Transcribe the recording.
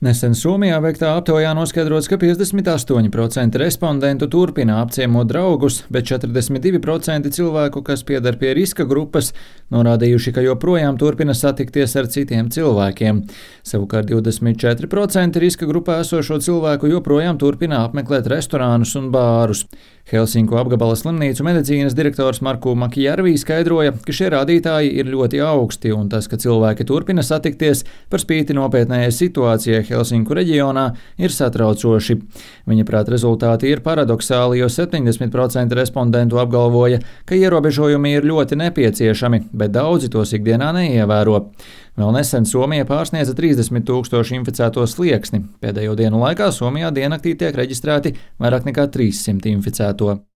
Nesen Somijā veiktā aptaujā noskaidrots, ka 58% respondentu turpina apciemot draugus, bet 42% cilvēku, kas pieder pie riska grupas, norādījuši, ka joprojām turpina satikties ar citiem cilvēkiem. Savukārt 24% riska grupā esošo cilvēku joprojām turpina apmeklēt restorānus un bārus. Helsinku apgabala slimnīcu medicīnas direktors Marku Makijärvi skaidroja, ka šie rādītāji ir ļoti augsti un tas, ka cilvēki turpina satikties par spīti nopietnējai situācijai Helsinku reģionā, ir satraucoši. Viņa prāt rezultāti ir paradoxāli, jo 70% respondentu apgalvoja, ka ierobežojumi ir ļoti nepieciešami, bet daudzi tos ikdienā neievēro. Vēl nesen Somija pārsniedza 30,000 inficēto slieksni. Pēdējo dienu laikā Somijā diennaktī tiek reģistrēti vairāk nekā 300 inficēto.